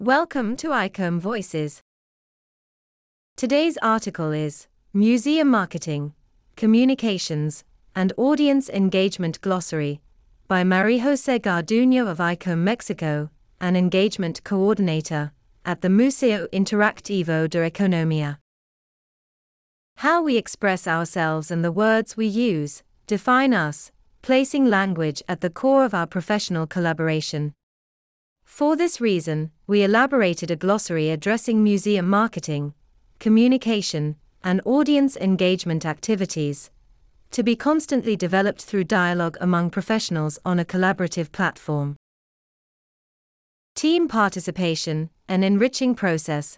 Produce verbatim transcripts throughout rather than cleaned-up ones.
Welcome to ICOM Voices. Today's article is Museum Marketing, Communications, and Audience Engagement Glossary by María-José Garduño of ICOM Mexico, an engagement coordinator at the Museo Interactivo de Economía. How we express ourselves and the words we use define us, placing language at the core of our professional collaboration. For this reason, we elaborated a glossary addressing museum marketing, communication, and audience engagement activities, to be constantly developed through dialogue among professionals on a collaborative platform. Team participation, an enriching process.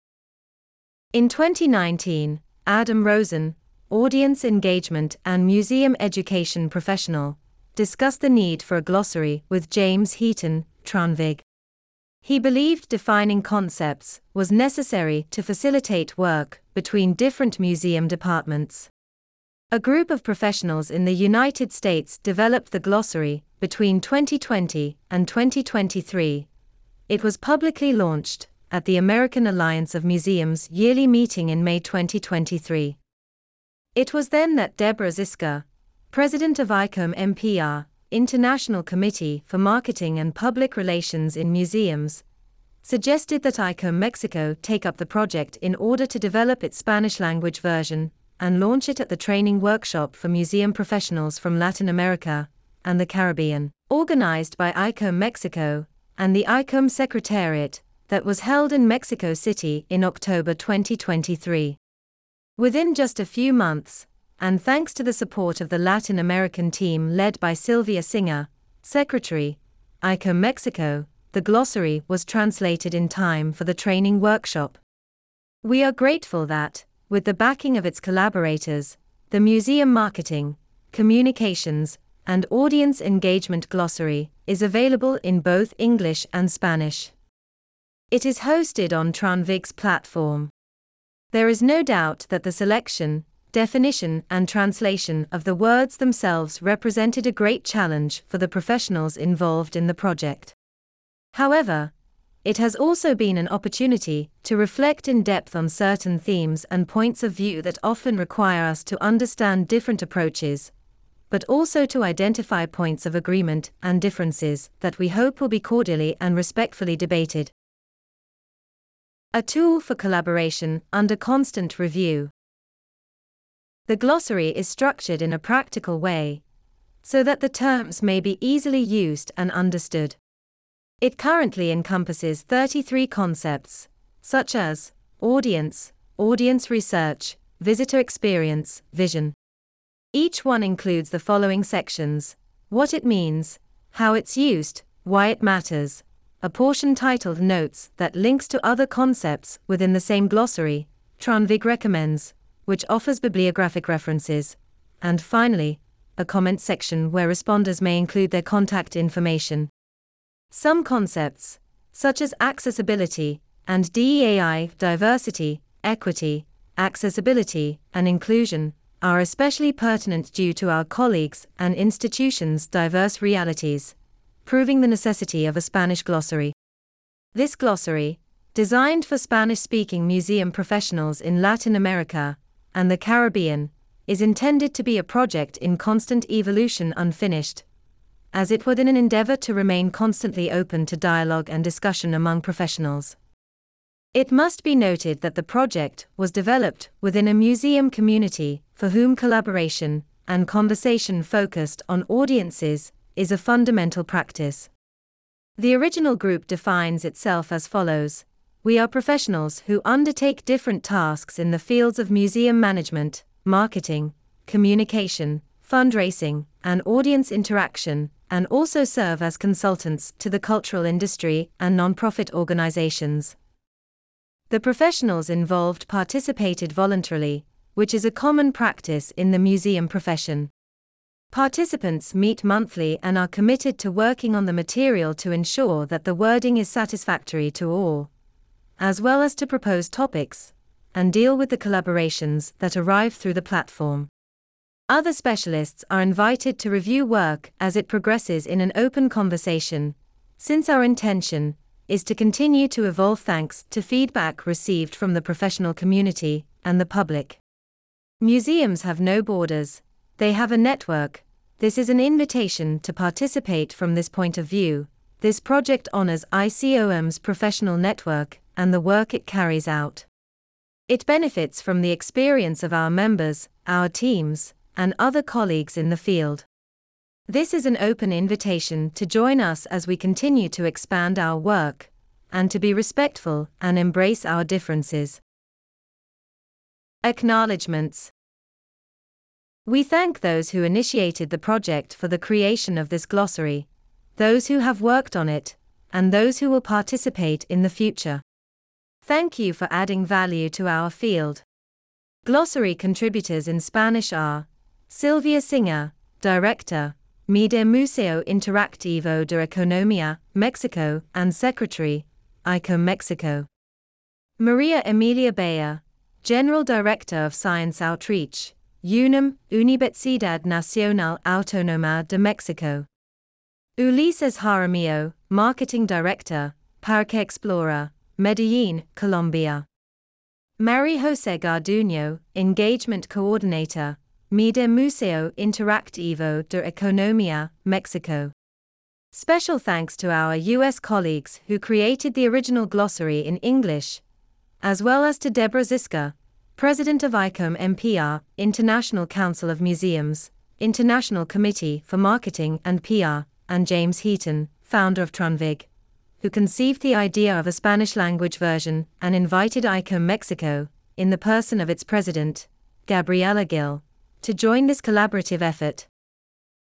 In twenty nineteen, Adam Rosen, audience engagement and museum education professional, discussed the need for a glossary with James Heaton, Tronvig. He believed defining concepts was necessary to facilitate work between different museum departments. A group of professionals in the United States developed the glossary between twenty twenty and twenty twenty-three. It was publicly launched at the American Alliance of Museums yearly meeting in May twenty twenty-three. It was then that Deborah Ziska, president of ICOM M P R, International Committee for Marketing and Public Relations in Museums, suggested that ICOM Mexico take up the project in order to develop its Spanish-language version and launch it at the training workshop for museum professionals from Latin America and the Caribbean, organized by ICOM Mexico and the ICOM Secretariat, that was held in Mexico City in October twenty twenty-three. Within just a few months, and thanks to the support of the Latin American team led by Sylvia Singer, Secretary, ICOM Mexico, the glossary was translated in time for the training workshop. We are grateful that, with the backing of its collaborators, the Museum Marketing, Communications, and Audience Engagement Glossary is available in both English and Spanish. It is hosted on Tronvig's platform. There is no doubt that the selection, definition and translation of the words themselves represented a great challenge for the professionals involved in the project. However, it has also been an opportunity to reflect in depth on certain themes and points of view that often require us to understand different approaches, but also to identify points of agreement and differences that we hope will be cordially and respectfully debated. A tool for collaboration under constant review. The glossary is structured in a practical way, so that the terms may be easily used and understood. It currently encompasses thirty-three concepts, such as audience, audience research, visitor experience, vision. Each one includes the following sections: what it means, how it's used, why it matters, a portion titled Notes that links to other concepts within the same glossary, Tronvig recommends, which offers bibliographic references, and finally, a comment section where responders may include their contact information. Some concepts, such as accessibility and D E A I, diversity, equity, accessibility, and inclusion, are especially pertinent due to our colleagues' and institutions' diverse realities, proving the necessity of a Spanish glossary. This glossary, designed for Spanish-speaking museum professionals in Latin America and the Caribbean, is intended to be a project in constant evolution, unfinished, as it would in an endeavor to remain constantly open to dialogue and discussion among professionals. It must be noted that the project was developed within a museum community for whom collaboration and conversation focused on audiences is a fundamental practice. The original group defines itself as follows: we are professionals who undertake different tasks in the fields of museum management, marketing, communication, fundraising, and audience interaction, and also serve as consultants to the cultural industry and non-profit organizations. The professionals involved participated voluntarily, which is a common practice in the museum profession. Participants meet monthly and are committed to working on the material to ensure that the wording is satisfactory to all, as well as to propose topics and deal with the collaborations that arrive through the platform. Other specialists are invited to review work as it progresses in an open conversation, since our intention is to continue to evolve thanks to feedback received from the professional community and the public. Museums have no borders, they have a network. This is an invitation to participate from this point of view. This project honors I C O M's professional network and the work it carries out. It benefits from the experience of our members, our teams, and other colleagues in the field. This is an open invitation to join us as we continue to expand our work, and to be respectful and embrace our differences. Acknowledgements. We thank those who initiated the project for the creation of this glossary, those who have worked on it, and those who will participate in the future. Thank you for adding value to our field. Glossary contributors in Spanish are Silvia Singer, Director, Mide Museo Interactivo de Economía, Mexico, and Secretary, I C O M Mexico. Maria Emilia Bayer, General Director of Science Outreach, U N A M, Universidad Nacional Autónoma de Mexico. Ulises Jaramillo, Marketing Director, Parque Explorer, Medellín, Colombia. Mary José Garduño, Engagement Coordinator, Mide Museo Interactivo de Economía, Mexico. Special thanks to our U S colleagues who created the original glossary in English, as well as to Deborah Ziska, President of I C O M M P R, International Council of Museums, International Committee for Marketing and P R, and James Heaton, founder of Tronvig, who conceived the idea of a Spanish-language version and invited I C O M Mexico, in the person of its president, Gabriela Gil, to join this collaborative effort.